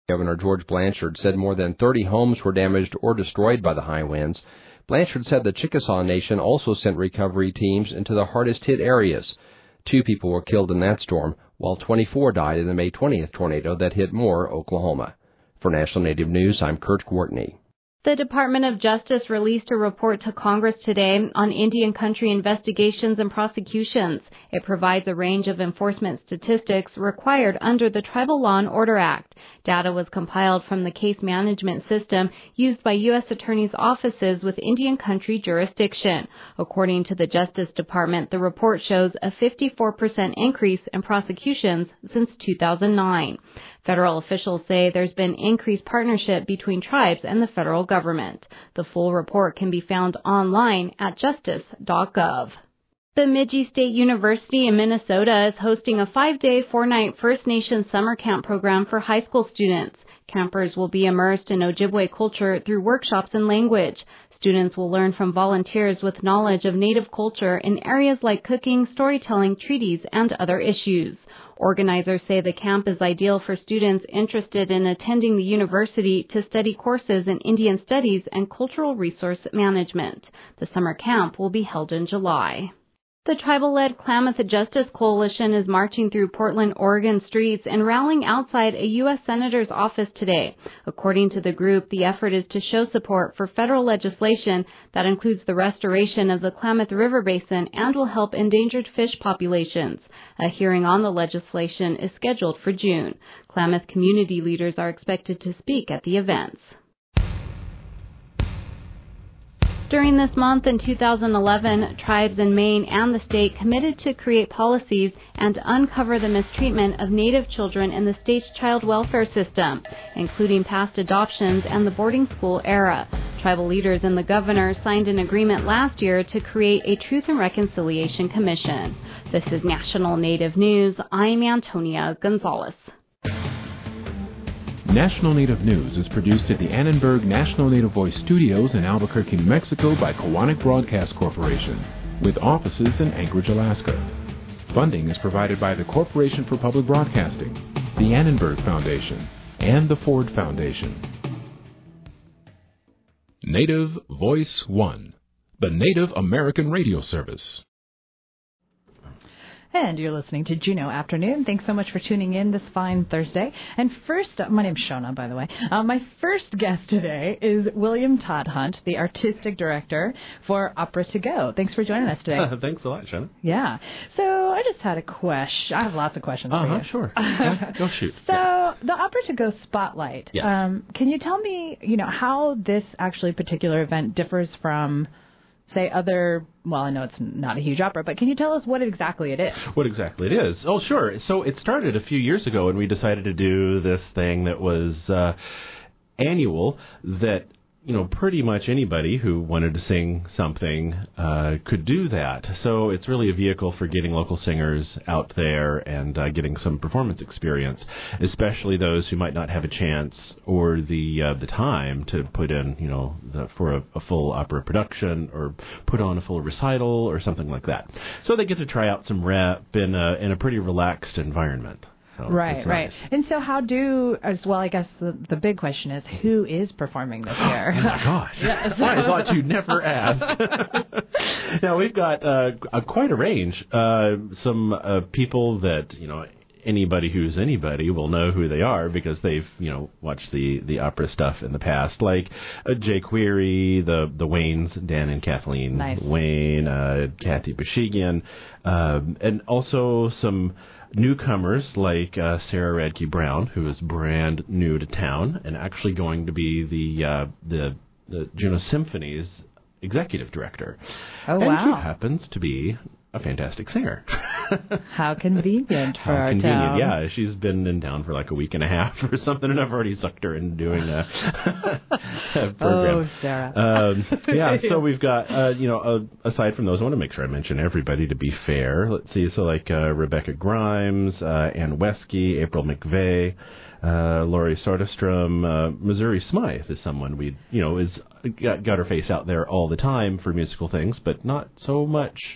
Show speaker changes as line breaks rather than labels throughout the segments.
Governor George Blanchard said more than 30 homes were damaged or destroyed by the high winds. Blanchard said the Chickasaw Nation also sent recovery teams into the hardest-hit areas. 2 people were killed in that storm, while 24 died in the May 20th tornado that hit Moore, Oklahoma. For National Native News, I'm Kurt Courtney.
The Department of Justice released a report to Congress today on Indian country investigations and prosecutions. It provides a range of enforcement statistics required under the Tribal Law and Order Act. Data was compiled from the case management system used by U.S. attorneys' offices with Indian country jurisdiction. According to the Justice Department, the report shows a 54% increase in prosecutions since 2009. Federal officials say there's been increased partnership between tribes and the federal government. The full report can be found online at justice.gov. Bemidji State University in Minnesota is hosting a 5-day, 4-night First Nations summer camp program for high school students. Campers will be immersed in Ojibwe culture through workshops and language. Students will learn from volunteers with knowledge of Native culture in areas like cooking, storytelling, treaties, and other issues. Organizers say the camp is ideal for students interested in attending the university to study courses in Indian studies and cultural resource management. The summer camp will be held in July. The tribal-led Klamath Justice Coalition is marching through Portland, Oregon streets and rallying outside a U.S. Senator's office today. According to the group, the effort is to show support for federal legislation that includes the restoration of the Klamath River Basin and will help endangered fish populations. A hearing on the legislation is scheduled for June. Klamath community leaders are expected to speak at the events. During this month in 2011, tribes in Maine and the state committed to create policies and uncover the mistreatment of Native children in the state's child welfare system, including past adoptions and the boarding school era. Tribal leaders and the governor signed an agreement last year to create a Truth and Reconciliation Commission. This is National Native News. I'm Antonia Gonzalez.
National Native News is produced at the Annenberg National Native Voice Studios in Albuquerque, New Mexico by Kowanik Broadcast Corporation, with offices in Anchorage, Alaska. Funding is provided by the Corporation for Public Broadcasting, the Annenberg Foundation, and the Ford Foundation. Native Voice One, the Native American radio service.
And you're listening to Juneau Afternoon. Thanks so much for tuning in this fine Thursday. And first, my name's Shona, by the way. My first guest today is William Todd Hunt, the Artistic Director for Opera to Go. Thanks for joining us today.
Thanks a lot, Shona.
Yeah. So I just had a question. I have lots of questions for you.
Sure. Go shoot.
So the Opera to Go Spotlight,
yeah.
Can you tell me, how this actually particular event differs from, say, other, well, I know it's not a huge opera, but can you tell us what exactly it is?
What exactly it is? Oh, sure. So it started a few years ago, and we decided to do this thing that was annual that, pretty much anybody who wanted to sing something could do that. So it's really a vehicle for getting local singers out there and getting some performance experience, especially those who might not have a chance or the time to put in, for a full opera production or put on a full recital or something like that. So they get to try out some rep in a pretty relaxed environment. So
right. And so I guess the big question is, who is performing this year?
Oh, my gosh.
Yes.
I thought you'd never ask. Now, we've got quite a range. Some people that, anybody who's anybody will know who they are because they've, watched the opera stuff in the past, like Jay Query, the Waynes, Dan and Kathleen Wayne, Kathy Bashigian, and also some newcomers like Sarah Radke Brown, who is brand new to town and actually going to be the Juneau Symphony's executive director.
Oh,
and
wow.
she happens to be a fantastic singer.
How convenient for our
convenient.
town.
Yeah, she's been in town for like a week and a half or something, and I've already sucked her into doing a program.
Oh, Sarah.
So we've got, aside from those, I want to make sure I mention everybody to be fair. Let's see, so like Rebecca Grimes, Ann Wesky, April McVeigh, Laurie Soderstrom, Missouri Smythe is someone we, is got her face out there all the time for musical things, but not so much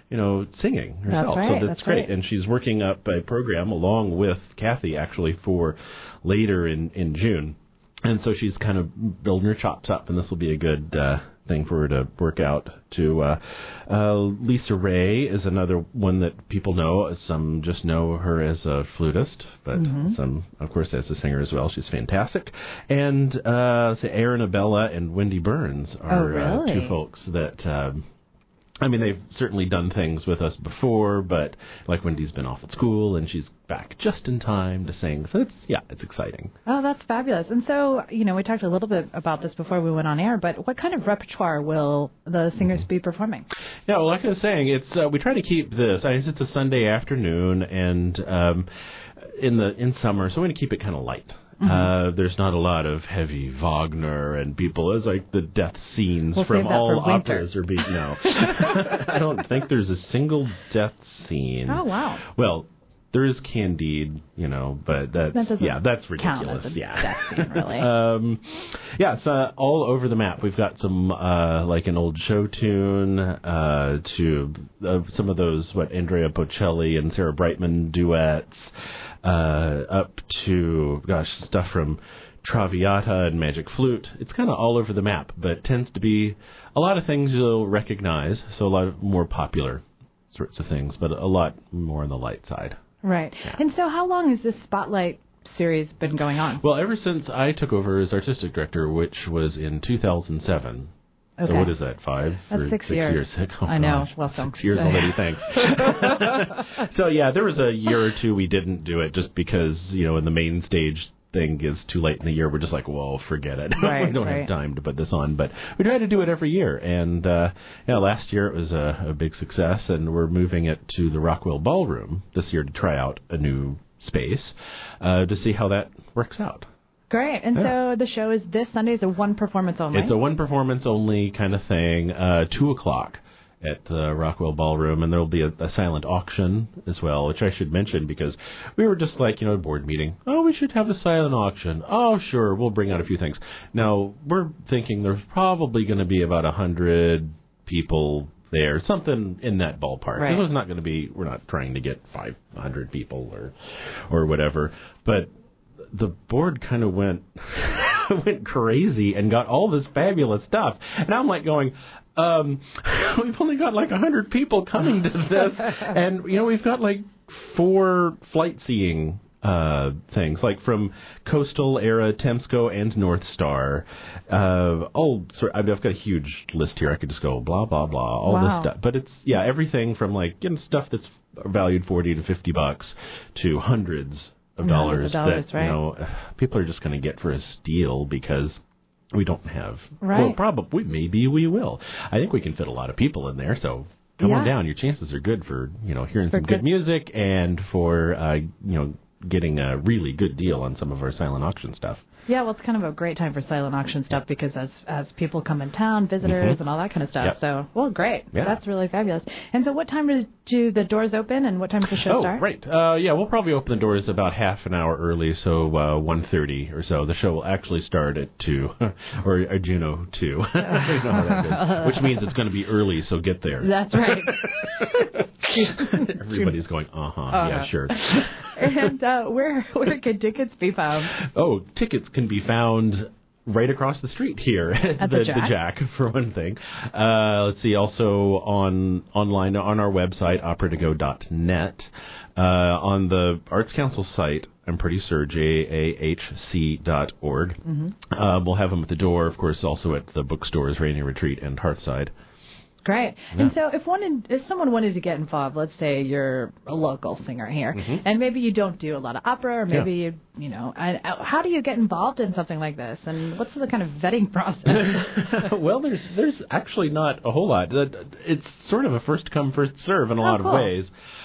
singing herself.
That's right,
so that's great. And she's working up a program along with Kathy, actually, for later in June. And so she's kind of building her chops up, and this will be a good thing for her to work out to. Lisa Ray is another one that people know. Some just know her as a flutist, but some, of course, as a singer as well. She's fantastic. And Aaron Abella and Wendy Burns are two folks that... they've certainly done things with us before, but like Wendy's been off at school and she's back just in time to sing. So it's exciting.
Oh, that's fabulous. And so, we talked a little bit about this before we went on air, but what kind of repertoire will the singers be performing?
Yeah, well, like I was saying, it's we try to keep this. It's a Sunday afternoon and in summer, so we're going to keep it kind of light. There's not a lot of heavy Wagner and people. It's like the death scenes from all operas are being... No. I don't think there's a single death scene.
Oh, wow.
Well, there is Candide, but that's ridiculous.
Death scene, really.
It's all over the map. We've got some, like an old show tune, to some of those, Andrea Bocelli and Sarah Brightman duets, up to, stuff from Traviata and Magic Flute. It's kind of all over the map, but it tends to be a lot of things you'll recognize, so a lot of more popular sorts of things, but a lot more on the light side.
Right. Yeah. And so how long has this Spotlight series been going on?
Well, ever since I took over as artistic director, which was in 2007.
Okay.
So what is that, 5?
That's 6 years.
Oh,
I know. Welcome.
6 years already, thanks. So, there was a year or two we didn't do it just because, in the main stage thing is too late in the year. We're just like, well, forget it.
Right,
we don't have time to put this on. But we try to do it every year. And, last year it was a big success, and we're moving it to the Rockwell Ballroom this year to try out a new space to see how that works out.
Great. And so the show is this Sunday. Is a one performance only?
It's a one performance only kind of thing, 2 o'clock at the Rockwell Ballroom, and there will be a silent auction as well, which I should mention because we were just like, a board meeting. Oh, we should have a silent auction. Oh, sure, we'll bring out a few things. Now, we're thinking there's probably going to be about 100 people there, something in that ballpark.
Right.
This is not going to be, we're not trying to get 500 people or whatever, but the board kind of went crazy and got all this fabulous stuff. And I'm like going, we've only got like 100 people coming to this. And, we've got like 4 flight seeing things, like from Coastal Era, Temsco, and North Star. I've got a huge list here. I could just go blah, blah, blah, all this stuff. But it's, everything from like stuff that's valued $40 to $50 to hundreds of dollars that
right.
People are just going to get for a steal because we don't have.
Right.
Well, probably maybe we will. I think we can fit a lot of people in there, so come on down. Your chances are good for hearing some good music and for getting a really good deal on some of our silent auction stuff.
Yeah, well, it's kind of a great time for silent auction stuff because as people come in town, visitors and all that kind of stuff.
Yep.
So, well, great.
Yeah.
That's really fabulous. And so what time do the doors open and what time does the show start?
Oh, right. We'll probably open the doors about half an hour early, so 1:30 or so. The show will actually start at 2, or Juno 2. You know how that goes. Which means it's going to be early, so get there.
That's right.
Everybody's going, yeah, sure.
And where can tickets be found?
Oh, tickets can be found right across the street here at the Jack, for one thing. Let's see, also online on our website, operatogo.net. On the Arts Council site, I'm pretty sure, JAHC.org. We'll have them at the door, of course, also at the bookstores, Rainy Retreat and Hearthside.
Great. Yeah. And so if someone wanted to get involved, let's say you're a local singer here, and maybe you don't do a lot of opera, or maybe how do you get involved in something like this? And what's the kind of vetting process?
Well, there's actually not a whole lot. It's sort of a first come, first serve in a lot of ways.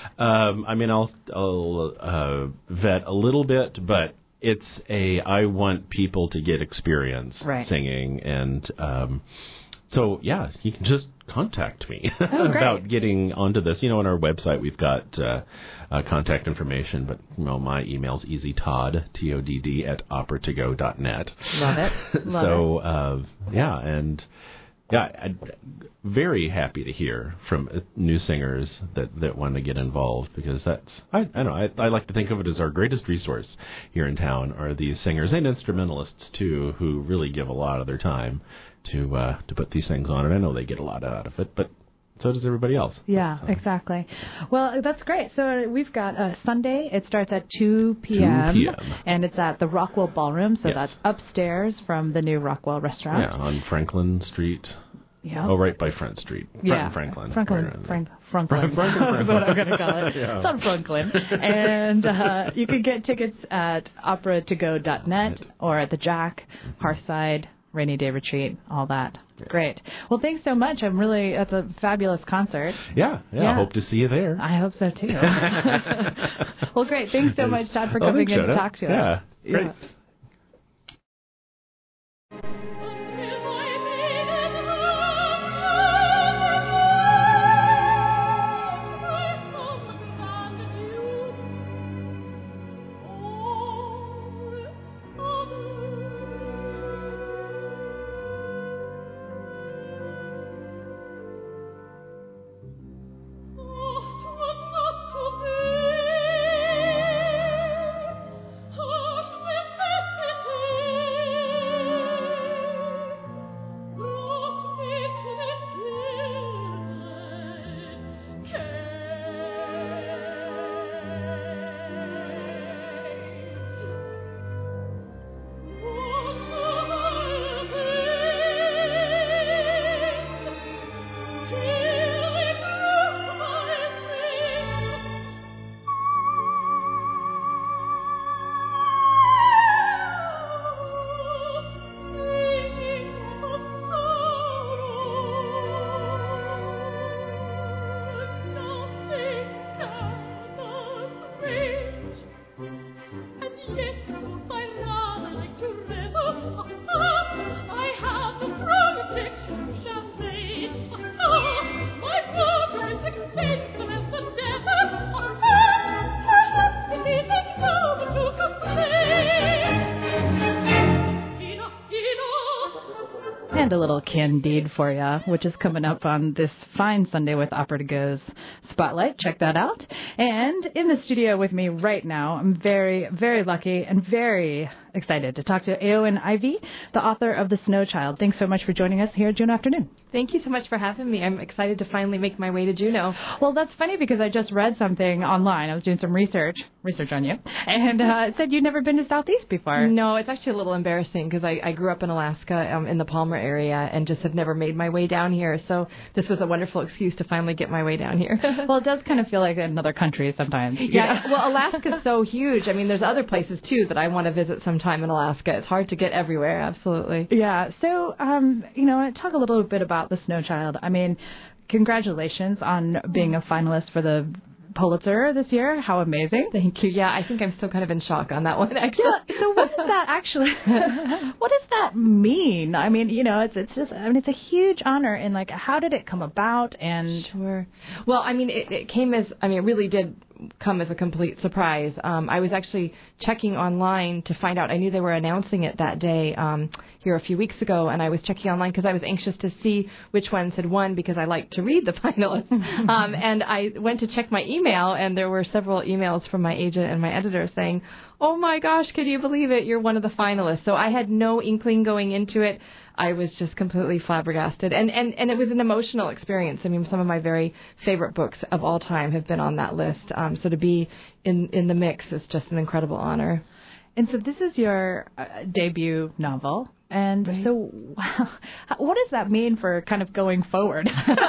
I'll vet a little bit, but it's I want people to get experience singing, and so, you can just contact me about getting onto this. On our website, we've got contact information, but my email's easytodd, TODD, @operatogo.net.
Love it.
So, and Yeah, I'm very happy to hear from new singers that want to get involved, because that's, I don't know, I like to think of it as our greatest resource here in town are these singers and instrumentalists, too, who really give a lot of their time to put these things on. And I know they get a lot out of it, but so does everybody else.
Yeah, exactly. Well, that's great. So we've got Sunday. It starts at 2 p.m.
2 p.m.
And it's at the Rockwell Ballroom. So
Yes.
that's upstairs from the new Rockwell restaurant.
Yeah, on Franklin Street.
Yeah.
Oh, right by Front Street. Franklin.
Franklin.
Franklin.
That's what I'm going to call it.
Yeah.
It's on Franklin. And you can get tickets at operatogo.net or at the Jack, Hearthside, Rainy Day Retreat, all that. Great. Well, thanks so much. That's a fabulous concert.
Yeah. I hope to see you there.
I hope so, too. Well, great. Thanks so much, Todd, for coming in to talk to us.
Yeah, great.
Yeah. And a little Candide for you, which is coming up on this fine Sunday with Opera to Go's Spotlight. Check that out. And in the studio with me right now, I'm very, very lucky and very excited to talk to Éowyn Ivey, the author of The Snow Child. Thanks so much for joining us here at Juneau Afternoon.
Thank you so much for having me. I'm excited to finally make my way to Juneau.
Well, that's funny because I just read something online. I was doing some research on you, and it said you'd never been to Southeast before.
No, it's actually a little embarrassing because I grew up in Alaska in the Palmer area and just have never made my way down here. So this was a wonderful excuse to finally get my way down here.
Well, it does kind of feel like another country sometimes.
Yeah, well, Alaska's so huge. I mean, there's other places, too, that I want to visit sometime in Alaska. It's hard to get everywhere, absolutely.
Yeah, so, talk a little bit about The Snow Child. I mean, congratulations on being a finalist for the Pulitzer this year. How amazing.
Thank you. Yeah, I think I'm still kind of in shock on that one, actually.
Yeah, so what does that actually, what does that mean? I mean, it's a huge honor, and, how did it come about? And
Sure. Well, I mean, it came as, it really did come as a complete surprise. I was actually checking online to find out. I knew they were announcing it that day here a few weeks ago, and I was checking online because I was anxious to see which ones had won because I like to read the finalists. And I went to check my email, and there were several emails from my agent and my editor saying, "Oh my gosh, can you believe it? You're one of the finalists." So I had no inkling going into it. I was just completely flabbergasted. And it was an emotional experience. I mean, some of my very favorite books of all time have been on that list. So to be in the mix is just an incredible honor.
And so this is your debut novel. And
right.
So what does that mean for kind of going forward?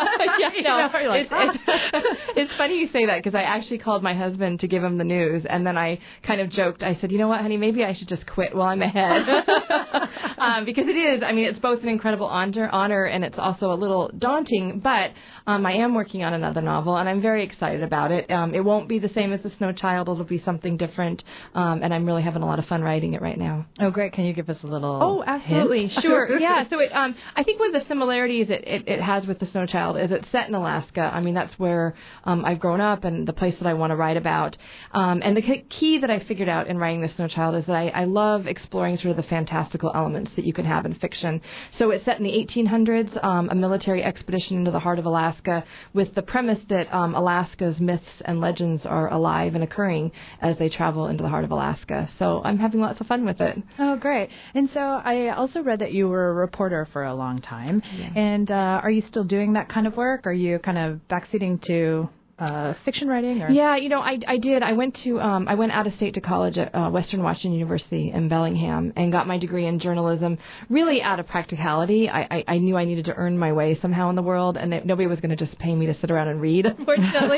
It's funny you say that because I actually called my husband to give him the news, and then I kind of joked. I said, "You know what, honey, maybe I should just quit while I'm ahead." Because it is, it's both an incredible honor and it's also a little daunting, but I am working on another novel, and I'm very excited about it. It won't be the same as The Snow Child. It'll be something different, and I'm really having a lot of fun writing it right now.
Oh, great. Can you give us a little
absolutely. absolutely. Sure. Yeah. So I think one of the similarities it has with The Snow Child is it's set in Alaska. I mean, that's where I've grown up and the place that I want to write about. And the key that I figured out in writing The Snow Child is that I love exploring sort of the fantastical elements that you can have in fiction. So it's set in the 1800s, a military expedition into the heart of Alaska, with the premise that Alaska's myths and legends are alive and occurring as they travel into the heart of Alaska. So I'm having lots of fun with it.
Oh, great. And so I also read that you were a reporter for a long time. Yeah. And are you still doing that kind of work? Are you kind of backseating to fiction writing? Or?
Yeah, I did. I went out of state to college at Western Washington University in Bellingham and got my degree in journalism really out of practicality. I knew I needed to earn my way somehow in the world, and that nobody was going to just pay me to sit around and read, unfortunately.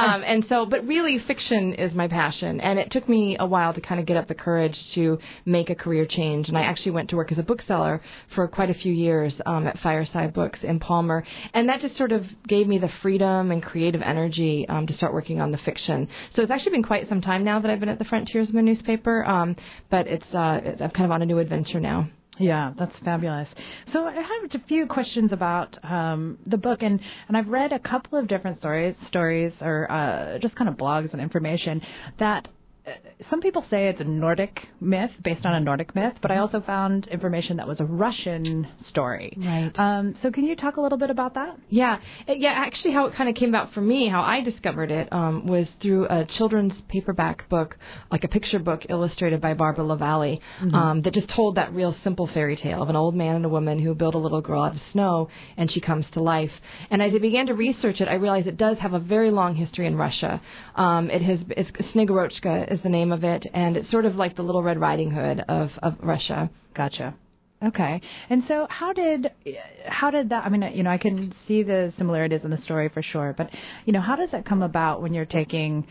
But really fiction is my passion, and it took me a while to kind of get up the courage to make a career change. And I actually went to work as a bookseller for quite a few years at Fireside Books in Palmer, and that just sort of gave me the freedom and creative energy to start working on the fiction. So it's actually been quite some time now that I've been at the Frontiers of a newspaper, but I'm kind of on a new adventure now.
Yeah, that's fabulous. So I have a few questions about the book, and I've read a couple of different stories or just kind of blogs and information that some people say it's a Nordic myth, based on a Nordic myth, but I also found information that was a Russian story.
Right.
So can you talk a little bit about that?
Yeah. Actually, how it kind of came about for me, how I discovered it, was through a children's paperback book, like a picture book illustrated by Barbara LaValle, that just told that real simple fairy tale of an old man and a woman who build a little girl out of snow, and she comes to life. And as I began to research it, I realized it does have a very long history in Russia. It's Snegorochka is the name of it, and it's sort of like the Little Red Riding Hood of Russia.
Gotcha. Okay. And so how did that, I mean, I can see the similarities in the story for sure, but, how does that come about when you're taking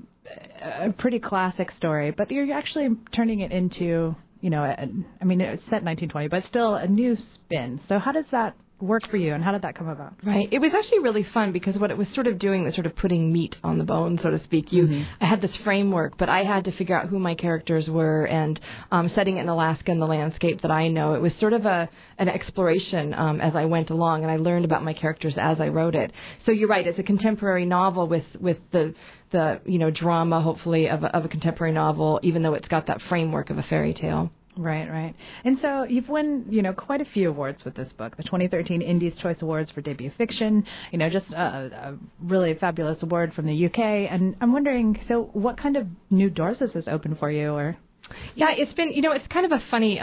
a pretty classic story, but you're actually turning it into, it's set in 1920, but still a new spin. So how does that work for you, and how did that come about?
Right. It was actually really fun because what it was sort of doing was sort of putting meat on the bone, so to speak. I had this framework, but I had to figure out who my characters were, and setting it in Alaska and the landscape that I know. It was sort of an exploration as I went along, and I learned about my characters as I wrote it. So you're right. It's a contemporary novel with the drama, hopefully, of a contemporary novel, even though it's got that framework of a fairy tale.
Right. And so you've won, quite a few awards with this book. The 2013 Indies Choice Awards for Debut Fiction, just a really fabulous award from the UK. And I'm wondering, so what kind of new doors has this opened for you, or?
Yeah, it's been, it's kind of a funny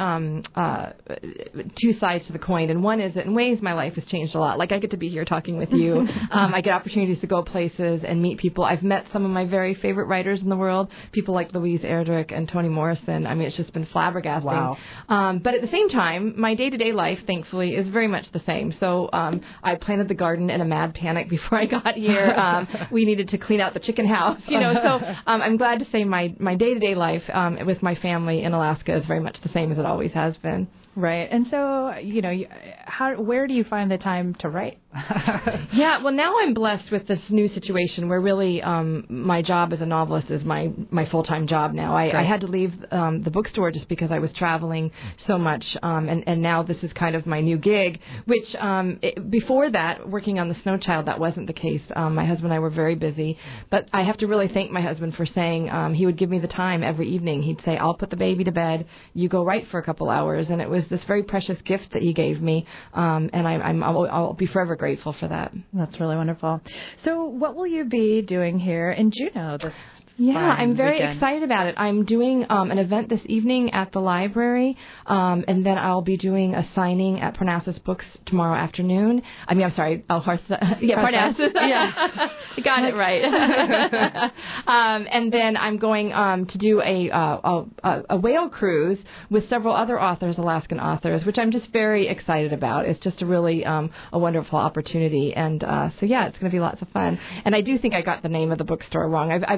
two sides to the coin. And one is that in ways my life has changed a lot. Like I get to be here talking with you. I get opportunities to go places and meet people. I've met some of my very favorite writers in the world, people like Louise Erdrich and Toni Morrison. I mean, it's just been flabbergasting.
Wow.
But at the same time, my day-to-day life, thankfully, is very much the same. So I planted the garden in a mad panic before I got here. We needed to clean out the chicken house, So I'm glad to say my day-to-day life with my family in Alaska is very much the same as it always has been.
Right. And so, where do you find the time to write?
Yeah, well, now I'm blessed with this new situation where really my job as a novelist is my full-time job now. I had to leave the bookstore just because I was traveling so much, and now this is kind of my new gig, which before that, working on The Snow Child, that wasn't the case. My husband and I were very busy, but I have to really thank my husband for saying he would give me the time every evening. He'd say, I'll put the baby to bed, you go write for a couple hours, and it was this very precious gift that he gave me, and I'll be forever grateful for that.
That's really wonderful. So what will you be doing here in Juneau this
I'm very
weekend?
Excited about it. I'm doing an event this evening at the library, and then I'll be doing a signing at Parnassus Books tomorrow afternoon. Parnassus. Yeah, got it right. And then I'm going to do a whale cruise with several other authors, Alaskan authors, which I'm just very excited about. It's just a really a wonderful opportunity, and it's going to be lots of fun. And I do think I got the name of the bookstore wrong. I've been traveling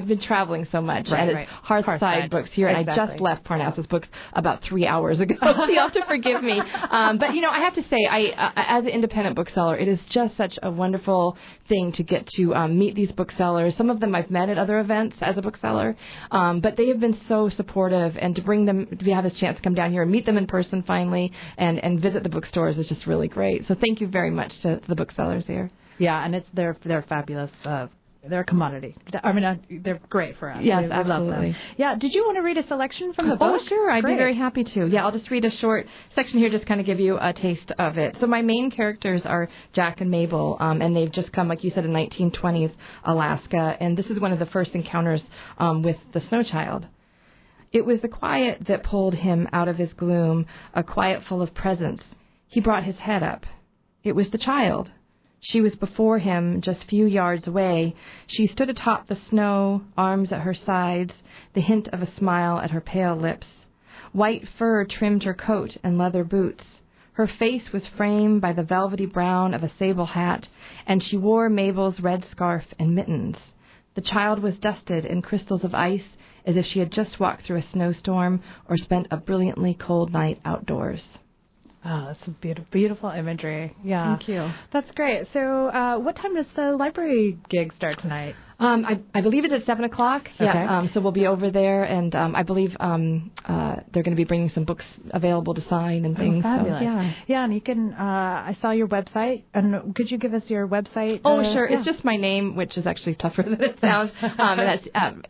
traveling so much. And it's Hearthside Books here, and I just left Parnassus Books about 3 hours ago, so you'll have to forgive me. But, I have to say, as an independent bookseller, it is just such a wonderful thing to get to meet these booksellers. Some of them I've met at other events as a bookseller, but they have been so supportive, and to have this chance to come down here and meet them in person finally and visit the bookstores is just really great. So thank you very much to the booksellers here.
Yeah, and they're fabulous. They're a commodity. I mean, they're great for us.
Yes,
we
absolutely.
Love them. Yeah, did you want to read a selection from the book?
Oh, sure. I'd be very happy to. Yeah, I'll just read a short section here, just kind of give you a taste of it. So my main characters are Jack and Mabel, and they've just come, like you said, in 1920s Alaska, and this is one of the first encounters with the snow child. It was the quiet that pulled him out of his gloom, a quiet full of presence. He brought his head up. It was the child. She was before him, just few yards away. She stood atop the snow, arms at her sides, the hint of a smile at her pale lips. White fur trimmed her coat and leather boots. Her face was framed by the velvety brown of a sable hat, and she wore Mabel's red scarf and mittens. The child was dusted in crystals of ice, as if she had just walked through a snowstorm or spent a brilliantly cold night outdoors.
Oh, that's a beautiful imagery. Yeah.
Thank you.
That's great. So what time does the library gig start tonight?
I believe it's at 7 o'clock.
Okay.
Yeah. So we'll be over there, and I believe they're going to be bringing some books available to sign and things.
Oh, fabulous.
So, yeah.
Yeah, and you can, I saw your website, and could you give us your website?
Oh, sure. Yeah. It's just my name, which is actually tougher than it sounds. And that's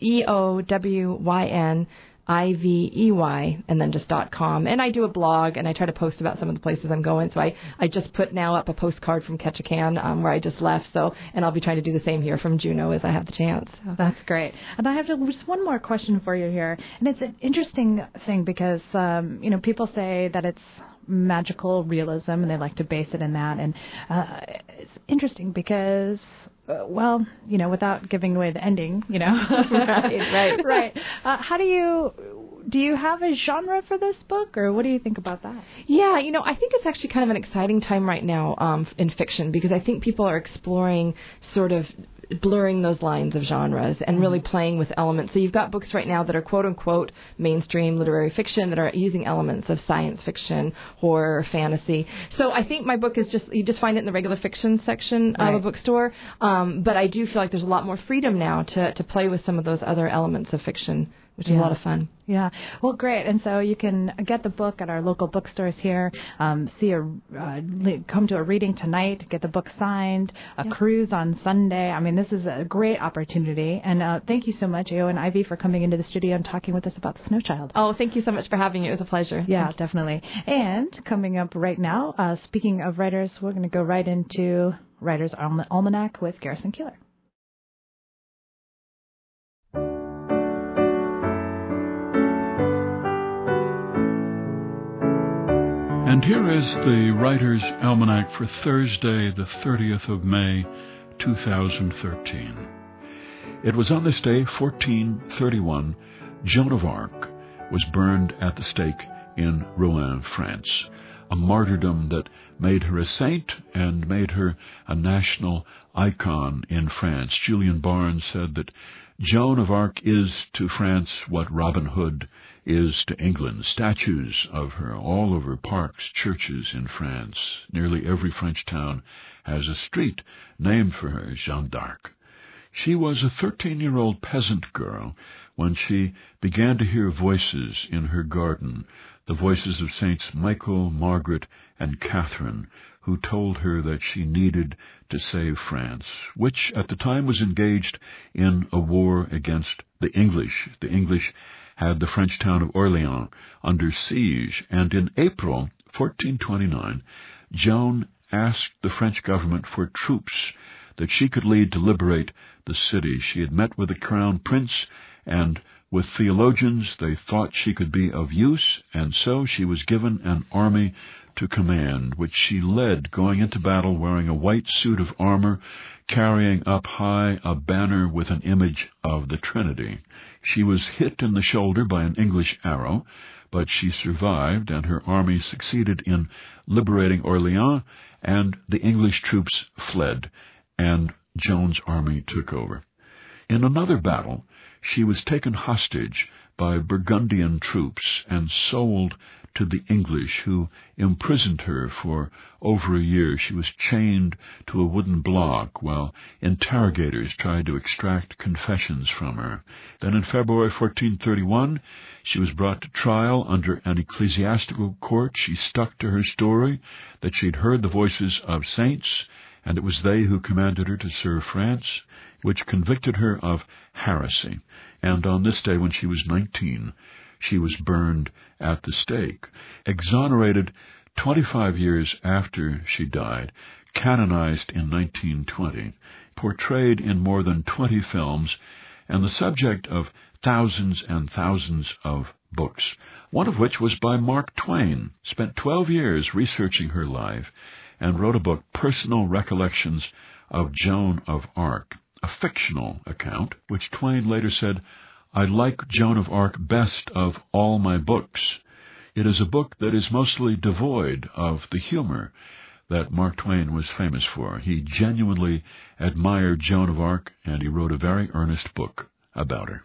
EOWYN. IVEY, and then just .com. And I do a blog, and I try to post about some of the places I'm going. So I just put now up a postcard from Ketchikan, where I just left. So, and I'll be trying to do the same here from Juneau as I have the chance. So.
That's great. And I have just one more question for you here. And it's an interesting thing because, people say that it's magical realism, and they like to base it in that. And it's interesting because... without giving away the ending,
Right.
How do you have a genre for this book, or what do you think about that?
Yeah, I think it's actually kind of an exciting time right now in fiction, because I think people are exploring sort of blurring those lines of genres and really playing with elements. So you've got books right now that are quote-unquote mainstream literary fiction that are using elements of science fiction, horror, fantasy. So I think my book is you just find it in the regular fiction section of a bookstore. But I do feel like there's a lot more freedom now to play with some of those other elements of fiction, which is a lot of fun.
Yeah. Well, great. And so you can get the book at our local bookstores here, come to a reading tonight, get the book signed, a cruise on Sunday. I mean, this is a great opportunity. And thank you so much, EO and Ivy, for coming into the studio and talking with us about the Snow Child.
Oh, thank you so much for having me. It was a pleasure.
Yeah, definitely. And coming up right now, speaking of writers, we're going to go right into Writer's Almanac with Garrison Keillor.
And here is the Writer's Almanac for Thursday, the 30th of May, 2013. It was on this day, 1431, Joan of Arc was burned at the stake in Rouen, France, a martyrdom that made her a saint and made her a national icon in France. Julian Barnes said that Joan of Arc is to France what Robin Hood is to England. Statues of her all over parks, churches in France. Nearly every French town has a street named for her, Jeanne d'Arc. She was a 13-year-old peasant girl when she began to hear voices in her garden, the voices of Saints Michael, Margaret, and Catherine, who told her that she needed to save France, which at the time was engaged in a war against the English. The English had the French town of Orléans under siege, and in April 1429, Joan asked the French government for troops that she could lead to liberate the city. She had met with the crown prince, and with theologians they thought she could be of use, and so she was given an army to command, which she led, going into battle wearing a white suit of armor, carrying up high a banner with an image of the Trinity. She was hit in the shoulder by an English arrow, but she survived, and her army succeeded in liberating Orléans, and the English troops fled, and Joan's army took over. In another battle, she was taken hostage by Burgundian troops and sold to the English, who imprisoned her for over a year. She was chained to a wooden block while interrogators tried to extract confessions from her. Then in February 1431, she was brought to trial under an ecclesiastical court. She stuck to her story that she'd heard the voices of saints, and it was they who commanded her to serve France, which convicted her of heresy. And on this day, when she was 19, she was burned at the stake. Exonerated 25 years after she died, canonized in 1920, portrayed in more than 20 films, and the subject of thousands and thousands of books, one of which was by Mark Twain. Spent 12 years researching her life and wrote a book, Personal Recollections of Joan of Arc, a fictional account, which Twain later said, "I like Joan of Arc best of all my books." It is a book that is mostly devoid of the humor that Mark Twain was famous for. He genuinely admired Joan of Arc, and he wrote a very earnest book about her.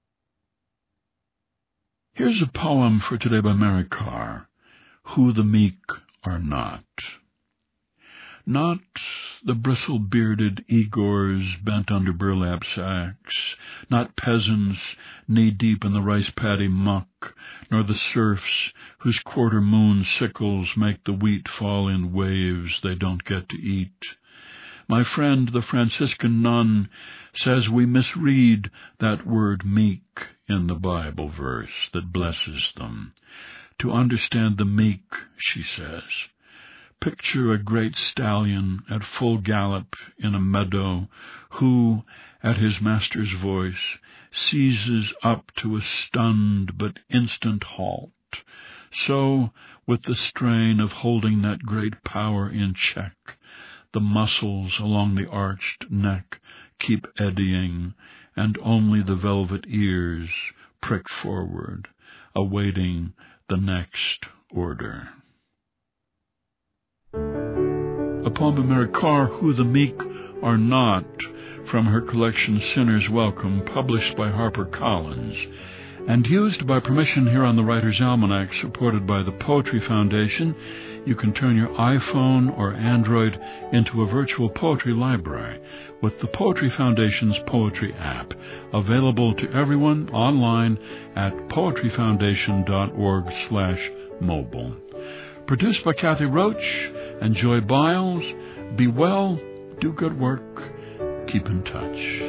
Here's a poem for today by Mary Karr, Who the Meek Are Not. Not the bristle-bearded Igors bent under burlap sacks, not peasants knee-deep in the rice-paddy muck, nor the serfs whose quarter-moon sickles make the wheat fall in waves they don't get to eat. My friend, the Franciscan nun, says we misread that word meek in the Bible verse that blesses them. To understand the meek, she says, picture a great stallion at full gallop in a meadow who, at his master's voice, seizes up to a stunned but instant halt. So, with the strain of holding that great power in check, the muscles along the arched neck keep eddying, and only the velvet ears prick forward, awaiting the next order. A poem by Mary Karr, Who the Meek Are Not, from her collection Sinner's Welcome, published by HarperCollins, and used by permission here on the Writer's Almanac, supported by the Poetry Foundation. You can turn your iPhone or Android into a virtual poetry library with the Poetry Foundation's Poetry app, available to everyone online at poetryfoundation.org/mobile. Produced by Kathy Roach and Joy Biles. Be well, do good work, keep in touch.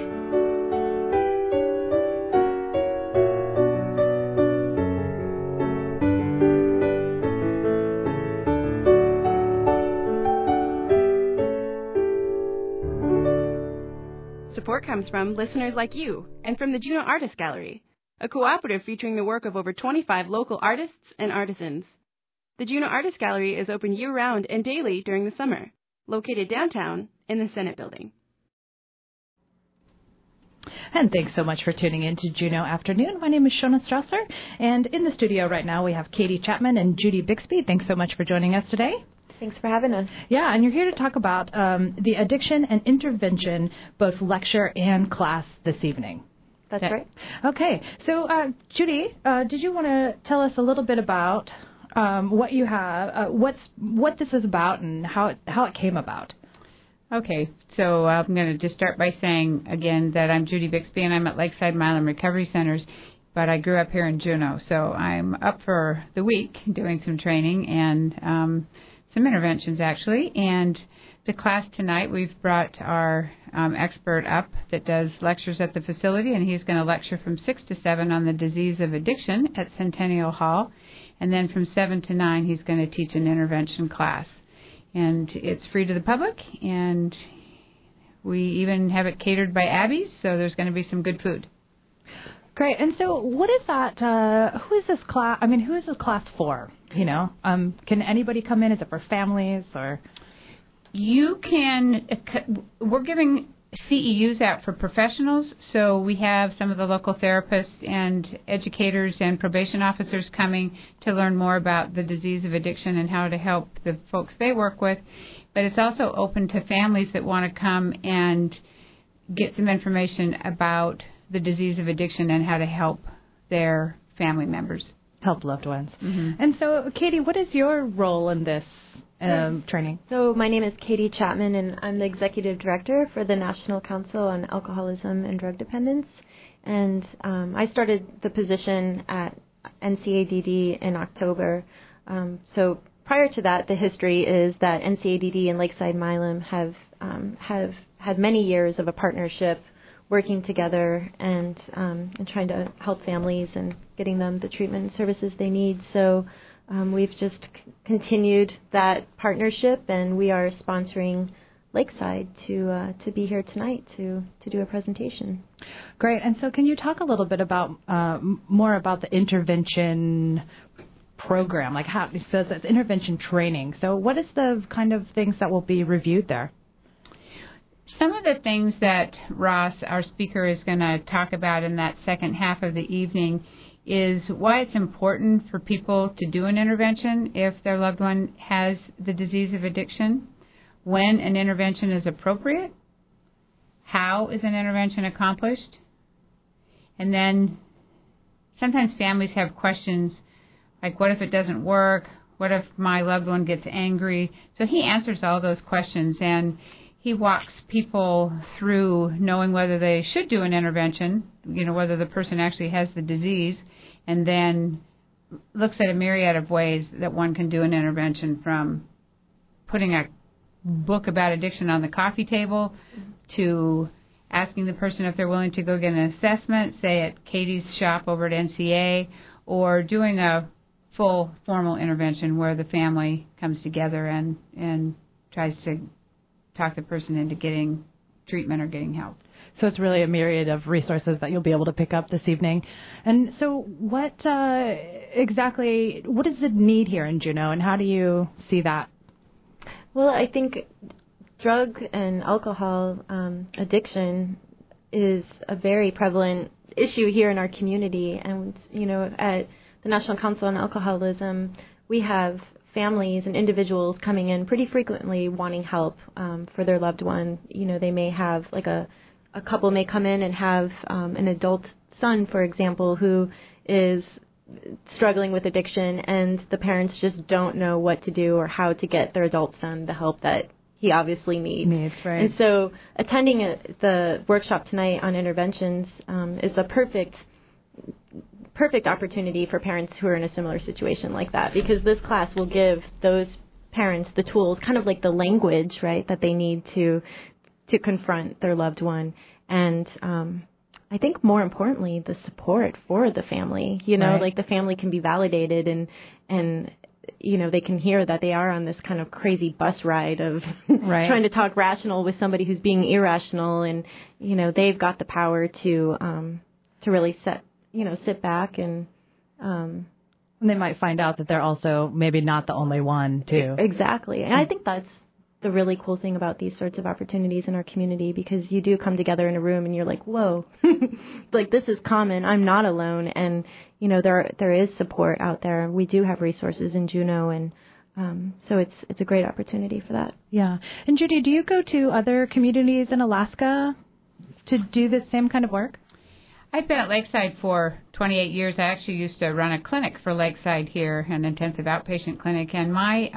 Support comes from listeners like you and from the Juneau Artist Gallery, a cooperative featuring the work of over 25 local artists and artisans. The Juneau Artist Gallery is open year-round and daily during the summer, located downtown in the Senate Building.
And thanks so much for tuning in to Juneau Afternoon. My name is Shona Strasser, and in the studio right now we have Katie Chapman and Judy Bixby. Thanks so much for joining us today.
Thanks for having us.
Yeah, and you're here to talk about the addiction and intervention, both lecture and class this evening.
That's right.
Okay, so Judy, did you want to tell us a little bit about what you have, what this is about, and how it came about?
Okay, so I'm going to just start by saying again that I'm Judy Bixby and I'm at Lakeside Milam Recovery Centers, but I grew up here in Juneau, so I'm up for the week doing some training and some interventions actually. And the class tonight, we've brought our expert up that does lectures at the facility, and he's going to lecture from 6 to 7 on the disease of addiction at Centennial Hall. And then from 7 to 9, he's going to teach an intervention class. And it's free to the public, and we even have it catered by Abby's, so there's going to be some good food.
Great. And so what is that, who is this class, who is this class for? You know, can anybody come in? Is it for families or?
You can, we're giving CEUs out for professionals, so we have some of the local therapists and educators and probation officers coming to learn more about the disease of addiction and how to help the folks they work with. But it's also open to families that want to come and get some information about the disease of addiction and how to help their family members.
Help loved ones.
Mm-hmm.
And so, Katie, what is your role in this training?
So my name is Katie Chapman, and I'm the Executive Director for the National Council on Alcoholism and Drug Dependence. And I started the position at NCADD in October. So prior to that, the history is that NCADD and Lakeside Milam have had many years of a partnership working together and trying to help families and getting them the treatment and services they need. So we've just continued that partnership, and we are sponsoring Lakeside to be here tonight to do a presentation.
Great. And so can you talk a little bit about more about the intervention program? Like how, so it's intervention training. So what is the kind of things that will be reviewed there?
Some of the things that Ross, our speaker, is going to talk about in that second half of the evening is why it's important for people to do an intervention if their loved one has the disease of addiction, when an intervention is appropriate, how is an intervention accomplished, and then sometimes families have questions like, what if it doesn't work? What if my loved one gets angry? So he answers all those questions, and he walks people through knowing whether they should do an intervention, whether the person actually has the disease, and then looks at a myriad of ways that one can do an intervention, from putting a book about addiction on the coffee table to asking the person if they're willing to go get an assessment, say at Katie's shop over at NCA, or doing a full formal intervention where the family comes together and tries to talk the person into getting treatment or getting help.
So it's really a myriad of resources that you'll be able to pick up this evening. And so what is the need here in Juneau, and how do you see that?
Well, I think drug and alcohol addiction is a very prevalent issue here in our community. And, at the National Council on Alcoholism, we have families and individuals coming in pretty frequently wanting help for their loved one. They may have, like a couple may come in and have an adult son, for example, who is struggling with addiction, and the parents just don't know what to do or how to get their adult son the help that he obviously needs.
Right.
And so attending the workshop tonight on interventions is a perfect opportunity for parents who are in a similar situation like that, because this class will give those parents the tools, kind of like the language, right, that they need to confront their loved one. And I think more importantly, the support for the family,
right.
Like the family can be validated and they can hear that they are on this kind of crazy bus ride of
right.
trying to talk rational with somebody who's being irrational, and, they've got the power to really sit back and
they might find out that they're also maybe not the only one too.
Exactly. And I think that's the really cool thing about these sorts of opportunities in our community, because you do come together in a room and you're like, whoa, like this is common. I'm not alone. And, there is support out there. We do have resources in Juneau, and so it's a great opportunity for that.
Yeah. And Judy, do you go to other communities in Alaska to do the same kind of work?
I've been at Lakeside for 28 years. I actually used to run a clinic for Lakeside here, an intensive outpatient clinic, and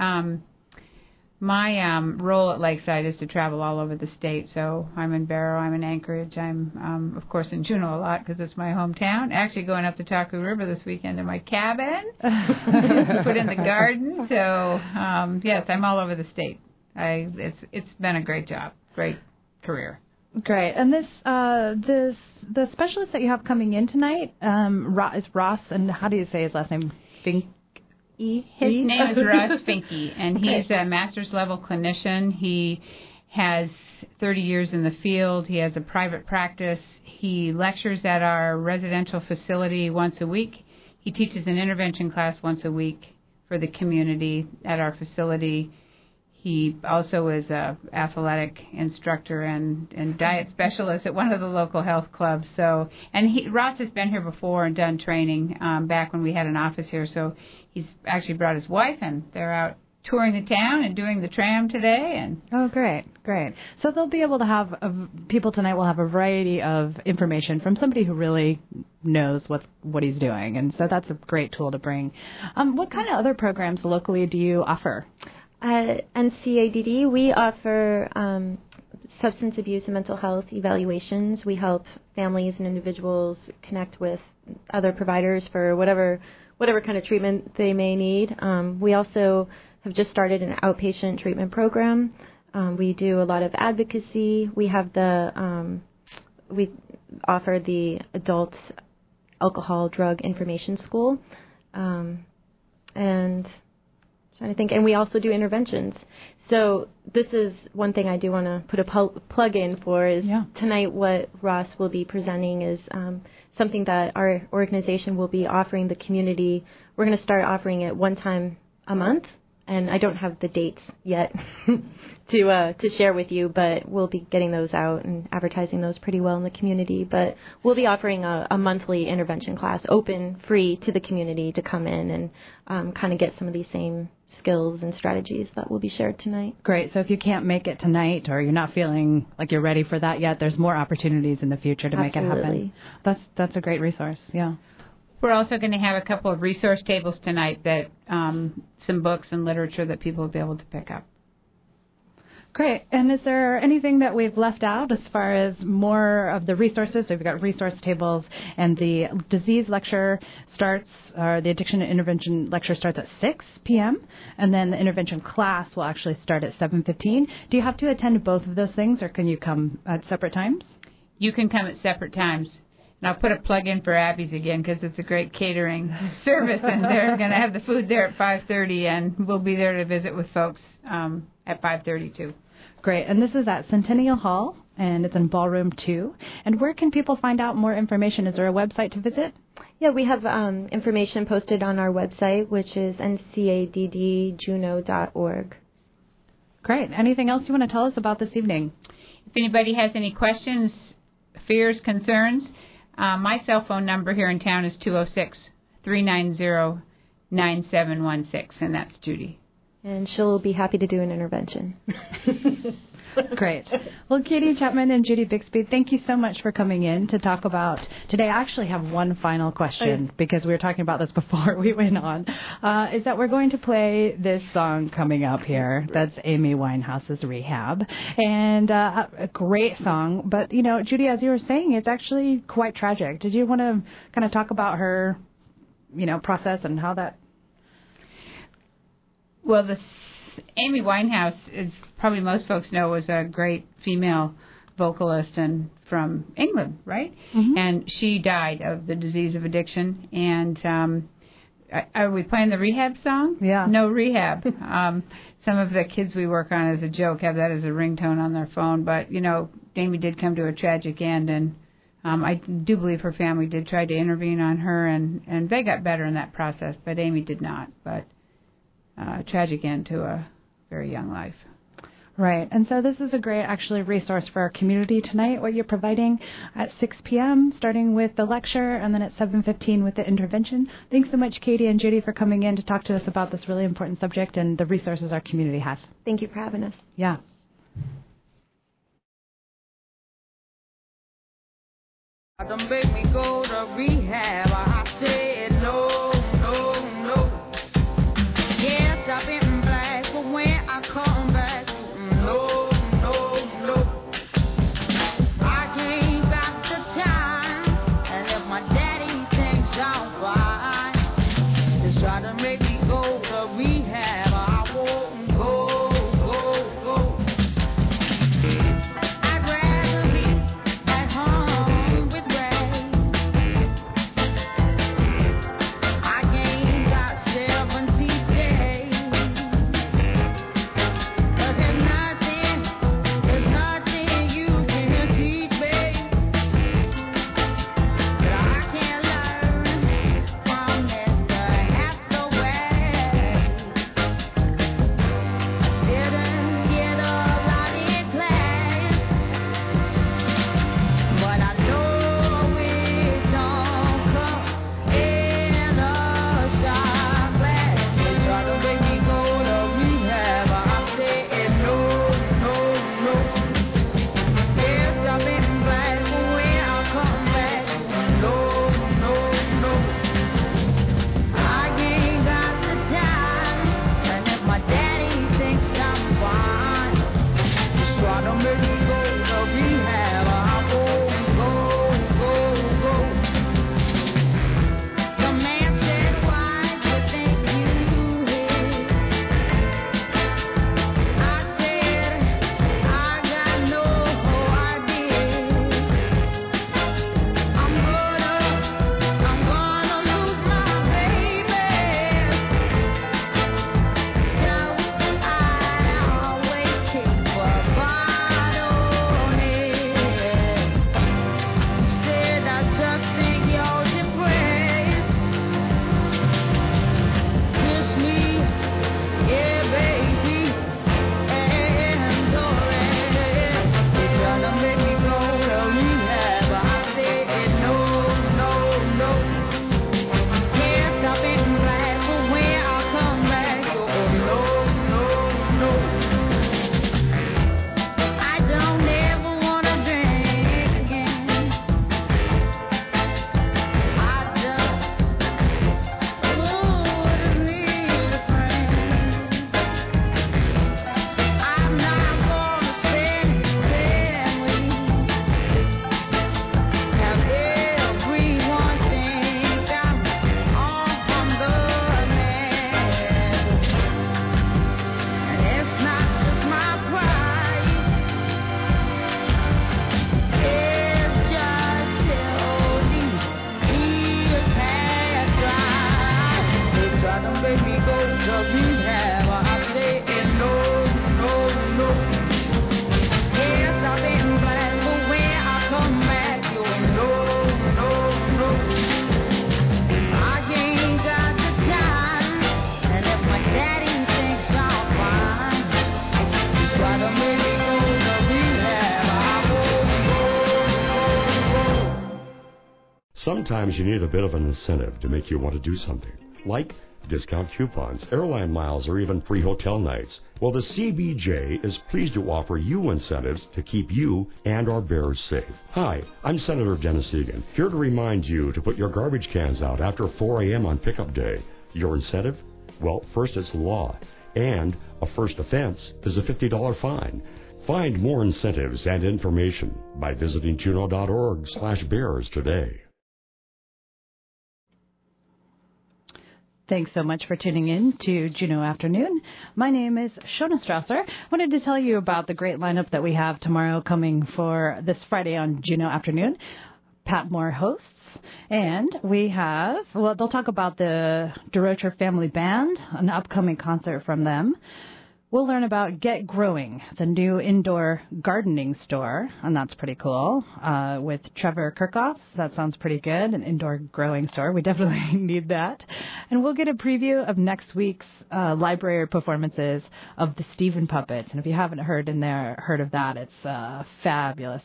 my role at Lakeside is to travel all over the state. So I'm in Barrow, I'm in Anchorage, I'm, of course, in Juneau a lot because it's my hometown. Actually going up the Taku River this weekend in my cabin, put in the garden. So, yes, I'm all over the state. It's been a great job, great career.
Great. And the specialist that you have coming in tonight is Ross, and how do you say his last name?
His name is Russ Finke, and he's a master's level clinician. He has 30 years in the field. He has a private practice. He lectures at our residential facility once a week. He teaches an intervention class once a week for the community at our facility. He also is a athletic instructor and diet specialist at one of the local health clubs. So, and Ross has been here before and done training back when we had an office here. So he's actually brought his wife, and they're out touring the town and doing the tram today. And
oh, great. So they'll be able to have people tonight will have a variety of information from somebody who really knows what he's doing, and so that's a great tool to bring. What kind of other programs locally do you offer?
At NCADD, we offer substance abuse and mental health evaluations. We help families and individuals connect with other providers for whatever kind of treatment they may need. We also have just started an outpatient treatment program. We do a lot of advocacy. We have we offer the adult alcohol drug information school, and trying to think, and we also do interventions. So this is one thing I do want to put a plug in for is tonight what Ross will be presenting is something that our organization will be offering the community. We're going to start offering it one time a month, and I don't have the dates yet to share with you, but we'll be getting those out and advertising those pretty well in the community. But we'll be offering a monthly intervention class, open, free to the community to come in and kind of get some of these same skills and strategies that will be shared tonight.
Great. So if you can't make it tonight or you're not feeling like you're ready for that yet, there's more opportunities in the future to make it happen. That's a great resource. Yeah.
We're also going to have a couple of resource tables tonight that some books and literature that people will be able to pick up.
Great. And is there anything that we've left out as far as more of the resources? So we've got resource tables, and the disease lecture starts, or the addiction and intervention lecture starts at 6 p.m., and then the intervention class will actually start at 7:15. Do you have to attend both of those things, or can you come at separate times?
You can come at separate times. And I'll put a plug in for Abby's again because it's a great catering service, and they're going to have the food there at 5:30, and we'll be there to visit with folks at 5:30 too.
Great. And this is at Centennial Hall, and it's in Ballroom 2. And where can people find out more information? Is there a website to visit?
Yeah, we have information posted on our website, which is ncaddjuno.org.
Great. Anything else you want to tell us about this evening?
If anybody has any questions, fears, concerns, my cell phone number here in town is 206-390-9716, and that's Judy.
And she'll be happy to do an intervention.
Great. Well, Katie Chapman and Judy Bixby, thank you so much for coming in to talk about today. I actually have one final question because we were talking about this before we went on, is that we're going to play this song coming up here. That's Amy Winehouse's Rehab, and a great song. But, you know, Judy, as you were saying, it's actually quite tragic. Did you want to kind of talk about her, you know, process and how that...
Well, Amy Winehouse, is probably most folks know, was a great female vocalist and from England, right? Mm-hmm. And she died of the disease of addiction. And are we playing the Rehab song?
Yeah.
No Rehab. Some of the kids we work on as a joke have that as a ringtone on their phone. But, you know, Amy did come to a tragic end, and I do believe her family did try to intervene on her, and they got better in that process, but Amy did not. But tragic end to a very young life.
Right. And so this is a great, actually, resource for our community tonight, what you're providing at 6 p.m., starting with the lecture, and then at 7:15 with the intervention. Thanks so much, Katie and Judy, for coming in to talk to us about this really important subject and the resources our community has.
Thank you for having us.
Yeah.
Don't make me go to rehab. I said no, no, no. Yes, I've been black, but when I come back, no, no, no. I ain't got the time, and if my daddy thinks I'm fine, just try to make me go to rehab. I won't go. I'd rather be at home with Ray. I
Sometimes you need a bit of an incentive to make you want to do something, like discount coupons, airline miles, or even free hotel nights. Well, the CBJ is pleased to offer you incentives to keep you and our bears safe. Hi, I'm Senator Dennis Egan, here to remind you to put your garbage cans out after 4 a.m. on pickup day. Your incentive? Well, first it's law, and a first offense is a $50 fine. Find more incentives and information by visiting juneau.org/bears today.
Thanks so much for tuning in to Juneau Afternoon. My name is Shona Strasser. Wanted to tell you about the great lineup that we have tomorrow coming for this Friday on Juneau Afternoon. Pat Moore hosts, and we have, well, they'll talk about the DeRocher Family Band, an upcoming concert from them. We'll learn about Get Growing, the new indoor gardening store, and that's pretty cool, with Trevor Kirchhoff. That sounds pretty good, an indoor growing store. We definitely need that. And we'll get a preview of next week's library performances of the Stephen Puppets. And if you haven't heard of that, it's fabulous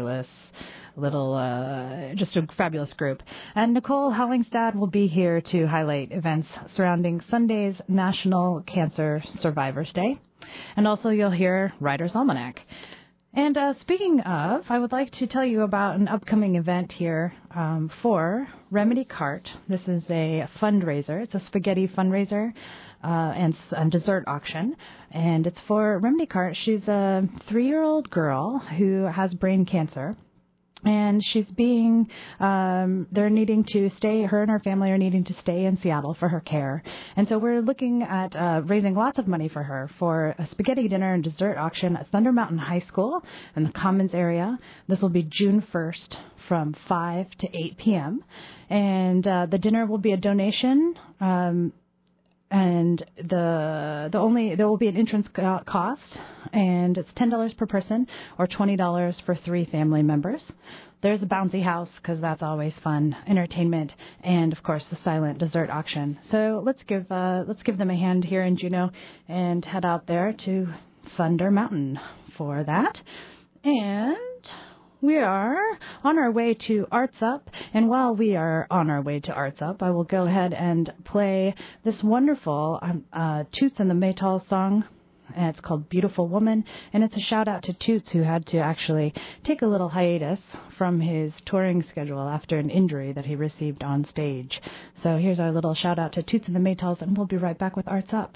little, just a fabulous group. And Nicole Hallingstad will be here to highlight events surrounding Sunday's National Cancer Survivors Day. And also you'll hear Writer's Almanac. And speaking of, I would like to tell you about an upcoming event here for Remedy Cart. This is a fundraiser. It's a spaghetti fundraiser and dessert auction. And it's for Remedy Cart. She's a 3-year-old girl who has brain cancer. And she's they're needing to stay, her and her family are needing to stay in Seattle for her care. And so we're looking at raising lots of money for her for a spaghetti dinner and dessert auction at Thunder Mountain High School in the Commons area. This will be June 1st from 5 to 8 p.m. And the dinner will be a donation. And there will be an entrance cost, and it's $10 per person or $20 for 3 family members. There's a bouncy house because that's always fun, entertainment, and of course the silent dessert auction. So let's give them a hand here in Juneau and head out there to Thunder Mountain for that. And we are on our way to Arts Up, and while we are on our way to Arts Up, I will go ahead and play this wonderful Toots and the Maytals song. And it's called Beautiful Woman, and it's a shout-out to Toots, who had to actually take a little hiatus from his touring schedule after an injury that he received on stage. So here's our little shout-out to Toots and the Maytals, and we'll be right back with Arts Up.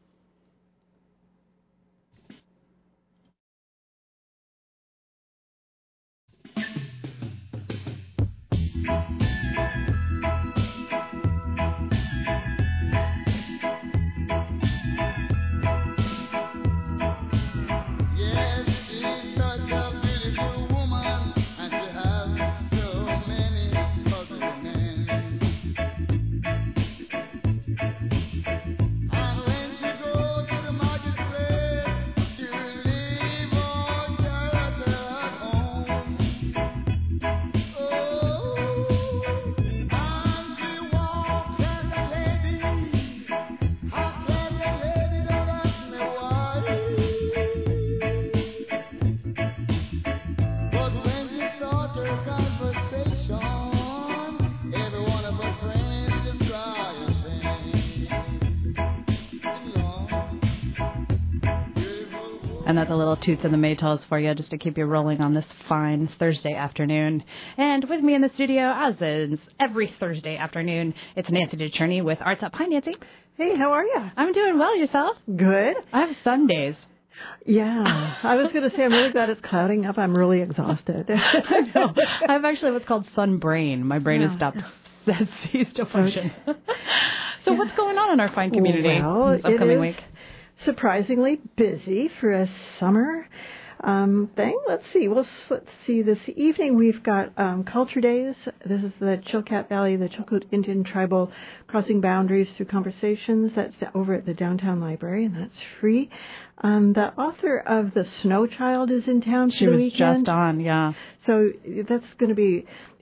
And that's a little Toots and the Maytals for you, just to keep you rolling on this fine Thursday afternoon. And with me in the studio, as is every Thursday afternoon, it's Nancy DeCherney with Arts Up. Hi, Nancy.
Hey, how are you?
I'm doing well. Yourself?
Good.
I have Sundays.
Yeah. I was going to say, I'm really glad it's clouding up. I'm really exhausted.
I know. I have actually what's called sun brain. My brain has ceased to function. Okay. So what's going on in our fine community this upcoming week?
Surprisingly busy for a summer thing. Let's see. This evening we've got Culture Days. This is the Chilkat Valley, the Chilkoot Indian Tribal Crossing Boundaries Through Conversations. That's over at the Downtown Library, and that's free. The author of The Snow Child is in town for the weekend.
She was just on, yeah.
So that's going to be,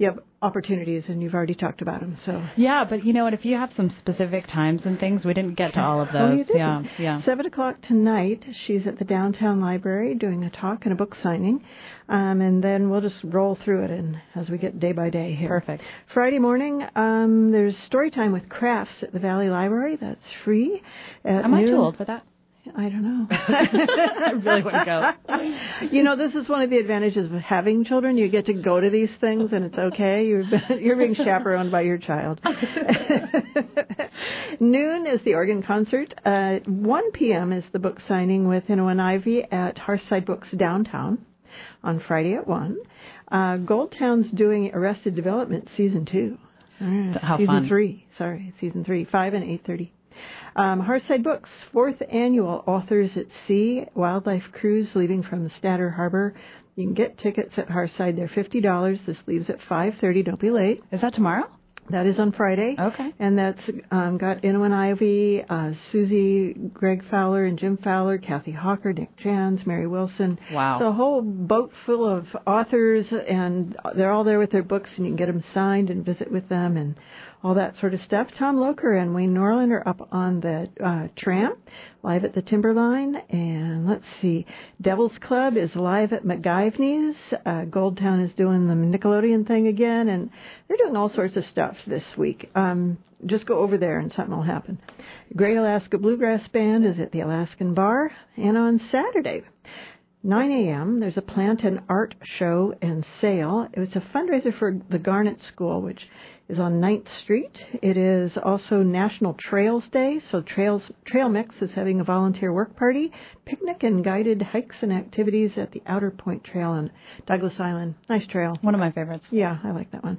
opportunities, and you've already talked about them. So
yeah, but you know what? If you have some specific times and things, we didn't get to all of those.
Oh, you didn't?
Yeah.
7:00 tonight. She's at the downtown library doing a talk and a book signing, and then we'll just roll through it and as we get day by day here.
Perfect.
Friday morning, there's story time with crafts at the Valley Library. That's free.
Am I too old for that?
I don't know.
I really wouldn't go.
You know, this is one of the advantages of having children. You get to go to these things, and it's okay. You're being chaperoned by your child. Noon is the organ concert. 1 p.m. is the book signing with Inno and Ivy at Hearthside Books downtown on Friday at 1. Goldtown's doing Arrested Development Season 2.
How
Season
fun.
3. Sorry, Season 3, 5 and 8:30. Hearthside Books, 4th annual Authors at Sea wildlife cruise leaving from the Statter Harbor. You can get tickets at Hearthside. They're $50. This leaves at 5:30. Don't be late.
Is that tomorrow?
That is on Friday.
Okay.
And that's got Inno and Ivy, Susie, Greg Fowler, and Jim Fowler, Kathy Hawker, Nick Jans, Mary Wilson.
Wow.
So a whole boat full of authors, and they're all there with their books, and you can get them signed and visit with them and all that sort of stuff. Tom Locher and Wayne Norland are up on the tram, live at the Timberline. And let's see, Devil's Club is live at McGivney's. Goldtown is doing the Nickelodeon thing again, and they're doing all sorts of stuff this week. Just go over there and something will happen. Great Alaska Bluegrass Band is at the Alaskan Bar. And on Saturday, 9 a.m., there's a plant and art show and sale. It's a fundraiser for the Garnet School, which is on 9th Street. It is also National Trails Day, so Trail Mix is having a volunteer work party, picnic and guided hikes and activities at the Outer Point Trail on Douglas Island. Nice trail.
One of my favorites.
Yeah, I like that one.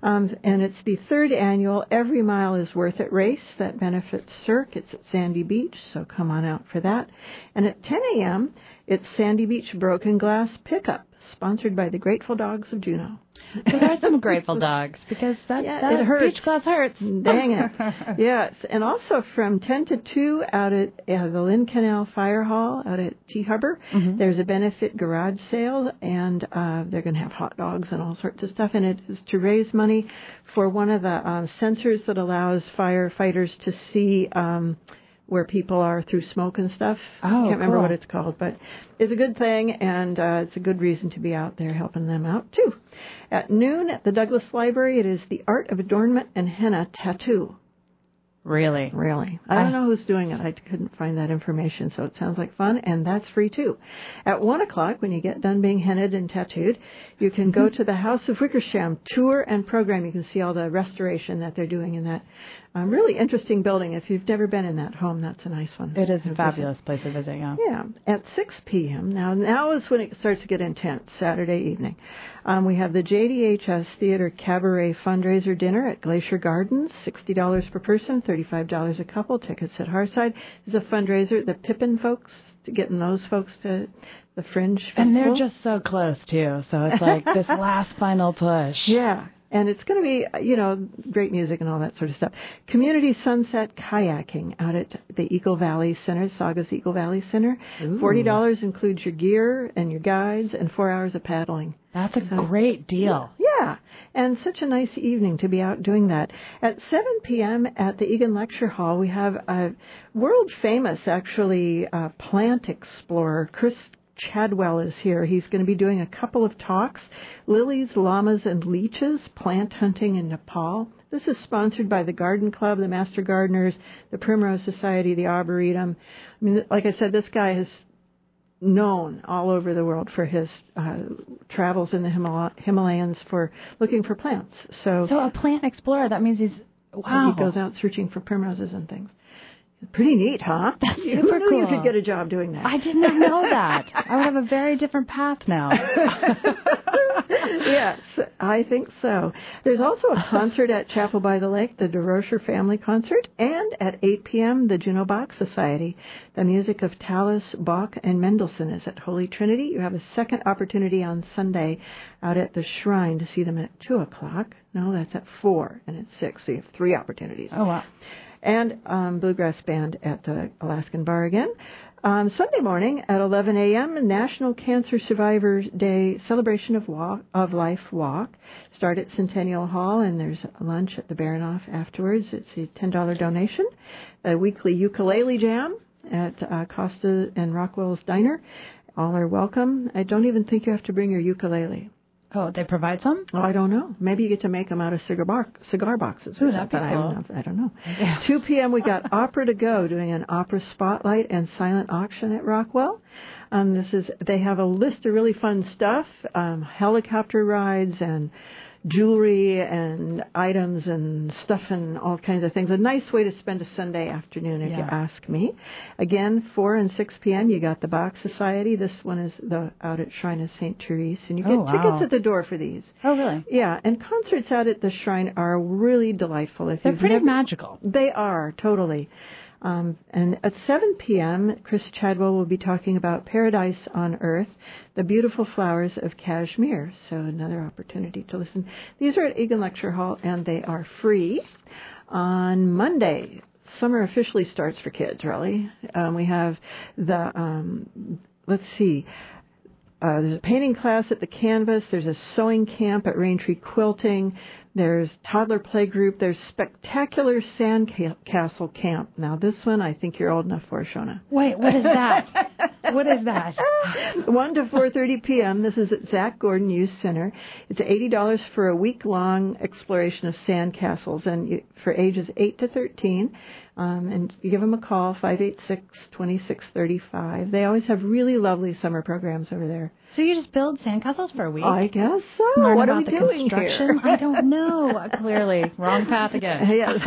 And it's the 3rd annual Every Mile is Worth It race that benefits Cirque. It's at Sandy Beach, so come on out for that. And at 10 a.m., it's Sandy Beach Broken Glass Pickup, sponsored by the Grateful Dogs of Juneau.
So there are some Grateful Dogs, because that
it hurts.
beach glass hurts.
Dang it. Yes. And also from 10 to 2 out at the Lynn Canal Fire Hall out at T Harbor, there's a benefit garage sale, and they're going to have hot dogs and all sorts of stuff. And it is to raise money for one of the sensors that allows firefighters to see where people are through smoke and stuff. I can't remember what it's called, but it's a good thing, and it's a good reason to be out there helping them out, too. At noon at the Douglas Library, it is the Art of Adornment and Henna Tattoo.
Really?
Really. I don't know who's doing it. I couldn't find that information, so it sounds like fun, and that's free, too. At 1 o'clock, when you get done being hennaed and tattooed, you can go to the House of Wickersham tour and program. You can see all the restoration that they're doing in that really interesting building. If you've never been in that home, that's a nice one.
It is a fabulous place to visit, yeah.
Yeah. At 6 p.m., now is when it starts to get intense, Saturday evening. We have the JDHS Theater Cabaret Fundraiser Dinner at Glacier Gardens, $60 per person, $35 a couple. Tickets at Hearthside. Is a fundraiser. The Pippin folks, getting those folks to the Fringe Festival.
And they're just so close, too. So it's like this last final push.
Yeah. And it's going to be, great music and all that sort of stuff. Community Sunset Kayaking out at the Eagle Valley Center, Saugus Eagle Valley Center.
Ooh.
$40 includes your gear and your guides and 4 hours of paddling.
That's a great deal.
Yeah. And such a nice evening to be out doing that. At 7 p.m. at the Egan Lecture Hall, we have a world-famous, actually, plant explorer, Chris Chadwell is here. He's going to be doing a couple of talks, Lilies, Llamas, and Leeches, Plant Hunting in Nepal. This is sponsored by the Garden Club, the Master Gardeners, the Primrose Society, the Arboretum. I mean, like I said, this guy is known all over the world for his travels in the Himalayas for looking for plants. So
a plant explorer, that means
he goes out searching for primroses and things. Pretty neat, huh?
That's
Who
super
knew
cool.
You could get a job doing that?
I did not know that. I would have a very different path now.
Yes, I think so. There's also a concert at Chapel by the Lake, the DeRocher Family Concert, and at 8 p.m., the Juneau Bach Society. The music of Tallis, Bach, and Mendelssohn is at Holy Trinity. You have a second opportunity on Sunday out at the Shrine to see them at 2 o'clock. No, that's at 4, and at 6, so you have 3 opportunities.
Oh, wow.
And Bluegrass Band at the Alaskan Bar again. Sunday morning at 11 a.m., National Cancer Survivors Day Celebration of Life Walk. Start at Centennial Hall, and there's a lunch at the Baranoff afterwards. It's a $10 donation. A weekly ukulele jam at Costa and Rockwell's Diner. All are welcome. I don't even think you have to bring your ukulele.
Oh, they provide some?
Oh, I don't know. Maybe you get to make them out of cigar boxes.
Ooh, that'd be cool.
I don't know.
Yeah.
2 p.m. we got Opera to Go doing an opera spotlight and silent auction at Rockwell. They have a list of really fun stuff, helicopter rides and jewelry and items and stuff and all kinds of things. A nice way to spend a Sunday afternoon, if you ask me. Again, 4 and 6 p.m. you got the Bach Society. This one is out at Shrine of St. Therese, and you get tickets at the door for these.
Oh, really?
Yeah, and concerts out at the Shrine are really delightful.
They're pretty magical.
They are, totally. And at 7 p.m., Chris Chadwell will be talking about Paradise on Earth, the beautiful flowers of Kashmir. So another opportunity to listen. These are at Egan Lecture Hall, and they are free. On Monday, summer officially starts for kids, really. We have there's a painting class at the Canvas. There's a sewing camp at Raintree Quilting. There's toddler play group. There's spectacular sandcastle camp. Now, this one I think you're old enough for, Shona.
Wait, what is that? What is that?
1 to 4:30 p.m. This is at Zach Gordon Youth Center. It's $80 for a week-long exploration of sandcastles, and for ages 8 to 13. And you give them a call, 586-2635. They always have really lovely summer programs over there.
So you just build sandcastles for a week?
I guess so.
Learn
what
about
are we
the
doing
construction?
here?
I don't know. Clearly, wrong path again.
Yes.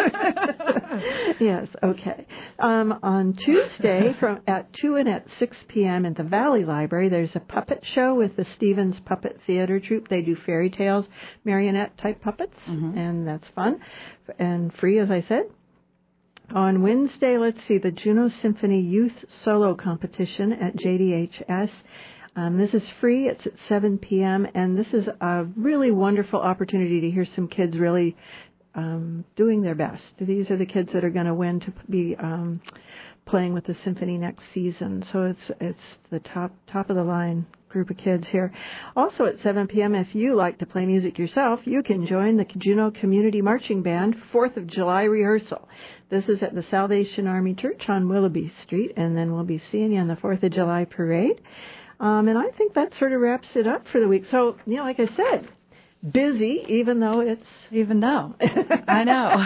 Yes. Okay. On Tuesday, at 2 and at 6 p.m. at the Valley Library, there's a puppet show with the Stevens Puppet Theater Troupe. They do fairy tales, marionette type puppets, and that's fun and free, as I said. On Wednesday, the Juneau Symphony Youth Solo Competition at JDHS. This is free. It's at 7 p.m., and this is a really wonderful opportunity to hear some kids really doing their best. These are the kids that are going to win to be playing with the symphony next season. So it's the top of the line group of kids here. Also at 7 p.m., if you like to play music yourself, you can join the Juneau Community Marching Band 4th of July rehearsal. This is at the Salvation Army Church on Willoughby Street, and then we'll be seeing you on the 4th of July parade. And I think that sort of wraps it up for the week. So, like I said, busy, even though I know.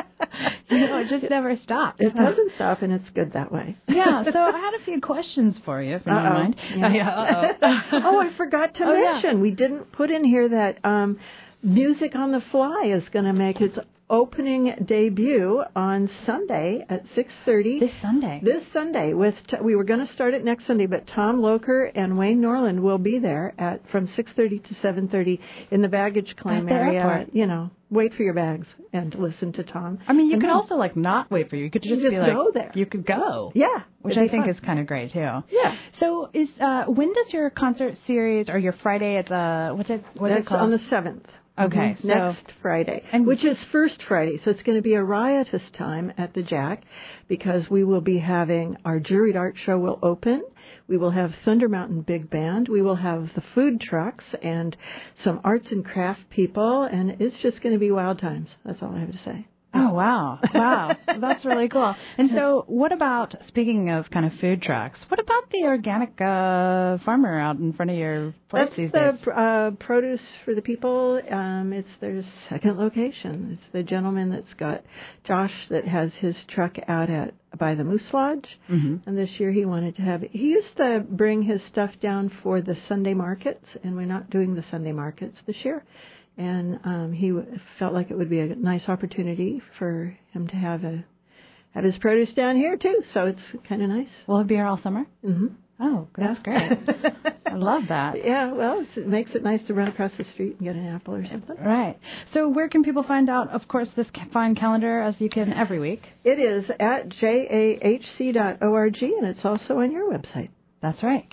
It just never stops.
It doesn't stop, and it's good that way.
Yeah, so I had a few questions for you, if you don't mind.
Yeah. I forgot to mention, we didn't put in here that Music on the Fly is going to make its opening debut on Sunday at 6:30. This Sunday. We were going to start it next Sunday, but Tom Loker and Wayne Norland will be there from 6:30 to 7:30 in the baggage claim area.
Airport.
Wait for your bags and listen to Tom.
I mean, you could also not wait for you. You could just be
go there.
You could go.
Yeah,
which I think is kind of great too.
Yeah.
So when does your concert series or your Friday? It's what's it called?
On the 7th.
Okay,
next Friday, which is First Friday. So it's going to be a riotous time at the Jack because we will be having our juried art show will open. We will have Thunder Mountain Big Band. We will have the food trucks and some arts and craft people, and it's just going to be wild times. That's all I have to say.
Oh, wow. Wow. That's really cool. And so what about, speaking of kind of food trucks, what about the organic farmer out in front of your place these days?
That's the produce for the people. It's their second location. It's the gentleman that's got Josh that has his truck out by the Moose Lodge. Mm-hmm. And this year he used to bring his stuff down for the Sunday markets, and we're not doing the Sunday markets this year. And he felt like it would be a nice opportunity for him to have his produce down here too. So it's kind of nice.
Will it be here all summer?
Mm-hmm.
Oh, that's great. I love that.
Yeah, well, it makes it nice to run across the street and get an apple or something.
Right. So where can people find out, of course, this fine calendar as you can every week?
It is at jahc.org, and it's also on your website.
That's right,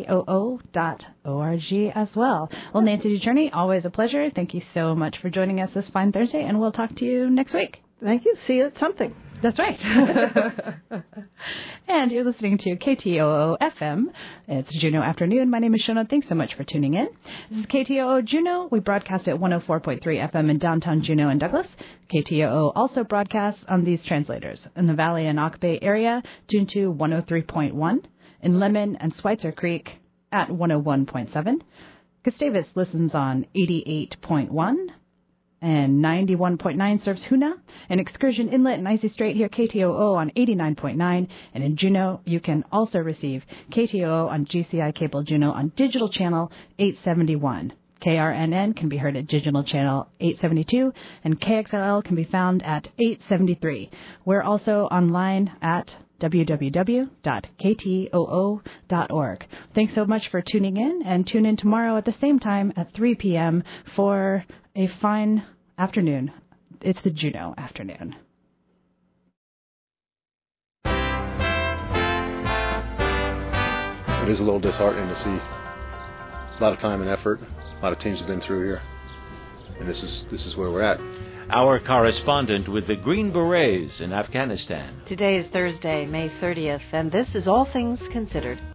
ktoo.org as well. Well, Nancy DeCherney, always a pleasure. Thank you so much for joining us this fine Thursday, and we'll talk to you next week.
Thank you. See you at something.
That's right. And you're listening to KTOO FM. It's Juneau Afternoon. My name is Shona. Thanks so much for tuning in. This is KTOO Juneau. We broadcast at 104.3 FM in downtown Juneau and Douglas. KTOO also broadcasts on these translators. In the Valley and Sauk Bay area, tune to 103.1. In Lemon and Schweitzer Creek at 101.7. Gustavus listens on 88.1. And 91.9 serves Hoonah, and Excursion Inlet and Icy Strait here KTOO on 89.9, and in Juneau you can also receive KTOO on GCI Cable Juneau on digital channel 871. KRNN can be heard at digital channel 872, and KXLL can be found at 873. We're also online at www.ktoo.org. Thanks so much for tuning in, and tune in tomorrow at the same time at 3 p.m. for a fine afternoon. It's the Juneau Afternoon.
It is a little disheartening to see a lot of time and effort. A lot of teams have been through here, and this is where we're at.
Our correspondent with the Green Berets in Afghanistan.
Today is Thursday, May 30th, and this is All Things Considered.